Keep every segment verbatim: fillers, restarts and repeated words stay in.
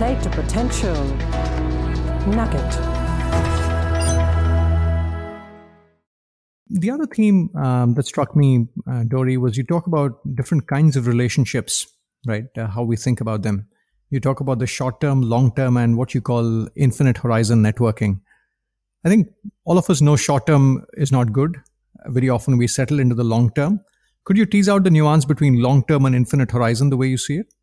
Play to potential. Nugget. The other theme um, that struck me, uh, Dory, was you talk about different kinds of relationships, right? Uh, how we think about them. You talk about the short-term, long-term, and what you call infinite horizon networking. I think all of us know short-term is not good. Very often we settle into the long-term. Could you tease out the nuance between long-term and infinite horizon the way you see it?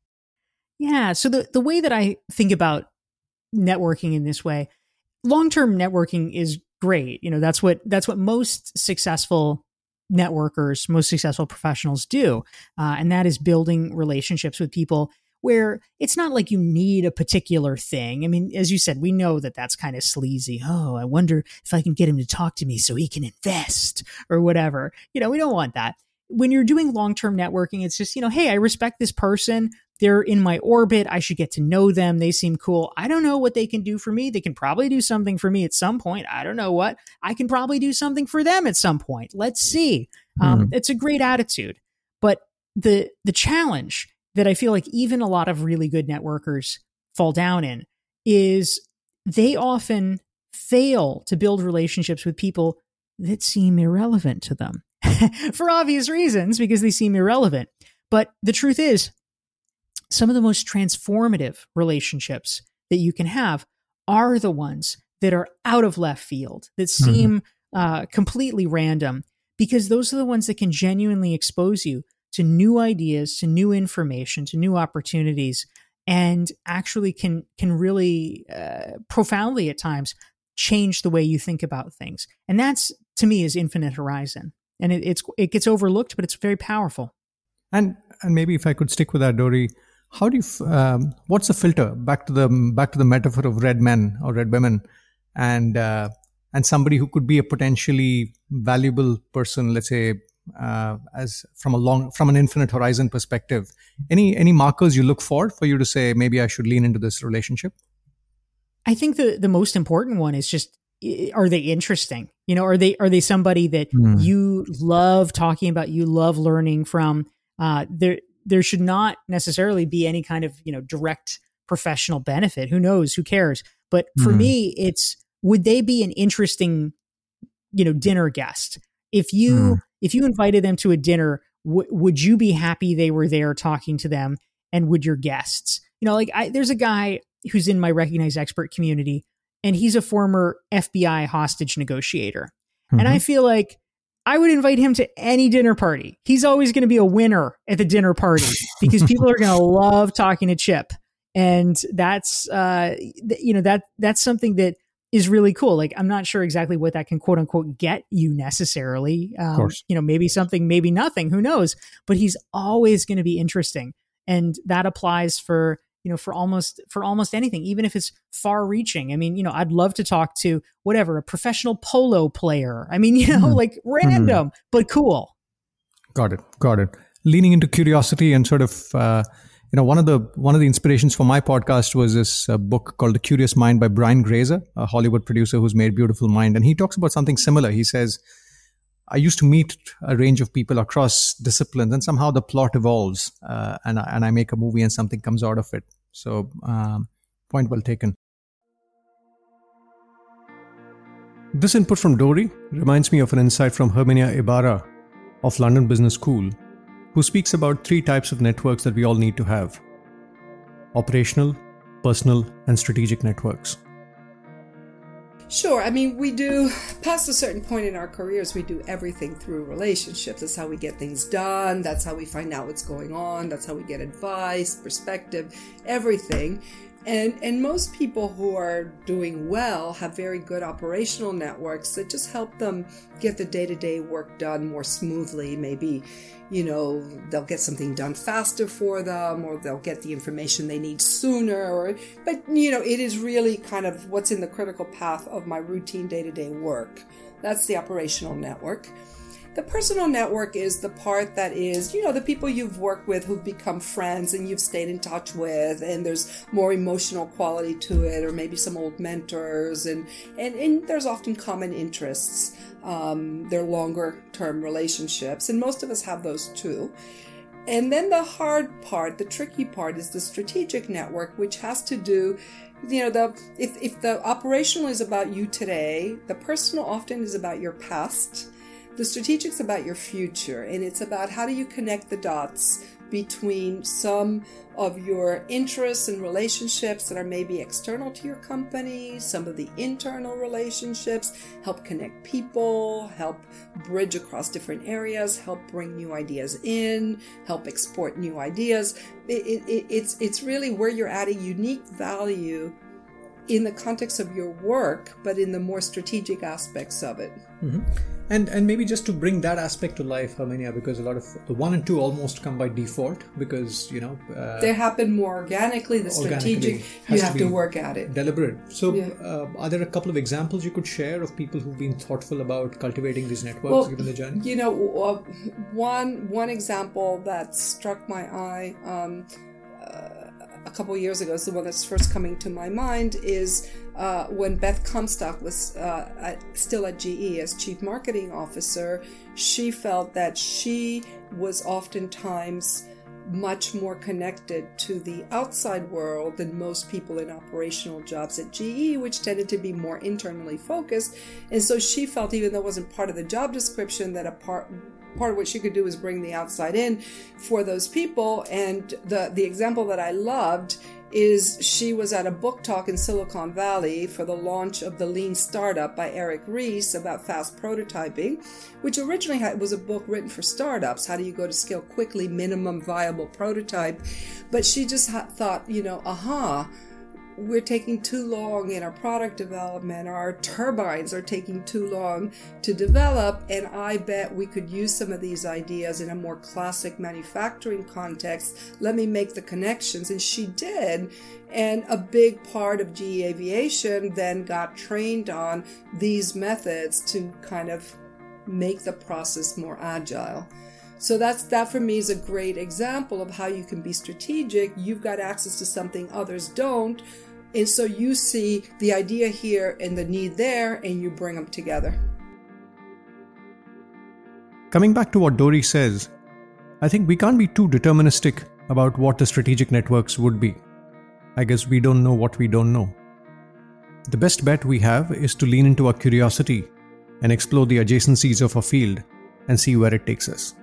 Yeah. So the, the way that I think about networking in this way, long-term networking is great. You know, that's what, that's what most successful networkers, most successful professionals do. Uh, and that is building relationships with people where it's not like you need a particular thing. I mean, as you said, we know that that's kind of sleazy. Oh, I wonder if I can get him to talk to me so he can invest or whatever. You know, we don't want that. When you're doing long-term networking, it's just, you know, hey, I respect this person. They're in my orbit. I should get to know them. They seem cool. I don't know what they can do for me. They can probably do something for me at some point. I don't know what. I can probably do something for them at some point. Let's see. Mm. Um, it's a great attitude. But the the challenge that I feel like even a lot of really good networkers fall down in is they often fail to build relationships with people that seem irrelevant to them for obvious reasons, because they seem irrelevant. But the truth is, some of the most transformative relationships that you can have are the ones that are out of left field, that seem mm-hmm. uh, completely random, because those are the ones that can genuinely expose you to new ideas, to new information, to new opportunities, and actually can can really uh, profoundly at times change the way you think about things. And that's, to me, is infinite horizon. And it, it's it gets overlooked, but it's very powerful. And and maybe if I could stick with that, Dory, how do you? Um, what's the filter? Back to the back to the metaphor of red men or red women, and uh, and somebody who could be a potentially valuable person, let's say, uh, as from a long from an infinite horizon perspective. Any any markers you look for for you to say maybe I should lean into this relationship? I think the the most important one is just, are they interesting? You know, are they are they somebody that mm. you love talking about, you love learning from? Uh, there there should not necessarily be any kind of, you know, direct professional benefit. Who knows? Who cares? But for mm. me, it's, would they be an interesting, you know, dinner guest? If you mm. if you invited them to a dinner, w- would you be happy they were there talking to them? And would your guests? You know, like I, there's a guy who's in my recognized expert community, and he's a former F B I hostage negotiator. Mm-hmm. And I feel like I would invite him to any dinner party. He's always going to be a winner at the dinner party because people are going to love talking to Chip. And that's, uh, th- you know, that that's something that is really cool. Like, I'm not sure exactly what that can quote unquote get you necessarily. Um, of course. You know, maybe something, maybe nothing, who knows, but he's always going to be interesting. And that applies for, you know, for almost, for almost anything, even if it's far reaching. I mean, you know, I'd love to talk to whatever, a professional polo player. I mean, you know, mm-hmm. like random, mm-hmm. but cool. Got it. Got it. Leaning into curiosity and sort of, uh, you know, one of the, one of the inspirations for my podcast was this uh, book called The Curious Mind by Brian Grazer, a Hollywood producer who's made Beautiful Mind. And he talks about something similar. He says, I used to meet a range of people across disciplines, and somehow the plot evolves, uh, and, I, and I make a movie and something comes out of it. So, um, point well taken. This input from Dory reminds me of an insight from Herminia Ibarra of London Business School, who speaks about three types of networks that we all need to have: operational, personal, and strategic networks. Sure. I mean, we do, past a certain point in our careers, we do everything through relationships. That's how we get things done. That's how we find out what's going on. That's how we get advice, perspective, everything. And and most people who are doing well have very good operational networks that just help them get the day-to-day work done more smoothly. Maybe, you know, they'll get something done faster for them, or they'll get the information they need sooner. Or, but, you know, it is really kind of what's in the critical path of my routine day-to-day work. That's the operational network. The personal network is the part that is, you know, the people you've worked with who've become friends and you've stayed in touch with, and there's more emotional quality to it, or maybe some old mentors, and, and, and there's often common interests. Um, they're longer term relationships, and most of us have those too. And then the hard part, the tricky part, is the strategic network, which has to do, you know, the if, if the operational is about you today, the personal often is about your past. The strategic is about your future, and it's about how do you connect the dots between some of your interests and relationships that are maybe external to your company, some of the internal relationships, help connect people, help bridge across different areas, help bring new ideas in, help export new ideas. It, it, it's, it's really where you're adding unique value in the context of your work, but in the more strategic aspects of it. Mm-hmm. And and maybe just to bring that aspect to life, Herminia, because a lot of the one and two almost come by default because, you know... Uh, they happen more organically. The strategic, you have to, to work at it. Deliberate. So yeah. uh, are there a couple of examples you could share of people who've been thoughtful about cultivating these networks well, given the journey? You know, uh, one, one example that struck my eye um, uh, a couple of years ago, is the one that's first coming to my mind, is uh, when Beth Comstock was uh, at, still at G E as Chief Marketing Officer. She felt that she was oftentimes much more connected to the outside world than most people in operational jobs at G E, which tended to be more internally focused. And so she felt, even though it wasn't part of the job description, that a part part of what she could do is bring the outside in for those people. And the the example that I loved is she was at a book talk in Silicon Valley for the launch of The Lean Startup by Eric Ries about fast prototyping, which originally had, was a book written for startups. How do you go to scale quickly, minimum viable prototype? But she just ha- thought, you know, aha, we're taking too long in our product development. Our turbines are taking too long to develop, and I bet we could use some of these ideas in a more classic manufacturing context. Let me make the connections. And she did. And a big part of G E Aviation then got trained on these methods to kind of make the process more agile. So that's that for me is a great example of how you can be strategic. You've got access to something others don't. And so you see the idea here and the need there, and you bring them together. Coming back to what Dori says, I think we can't be too deterministic about what the strategic networks would be. I guess we don't know what we don't know. The best bet we have is to lean into our curiosity and explore the adjacencies of our field and see where it takes us.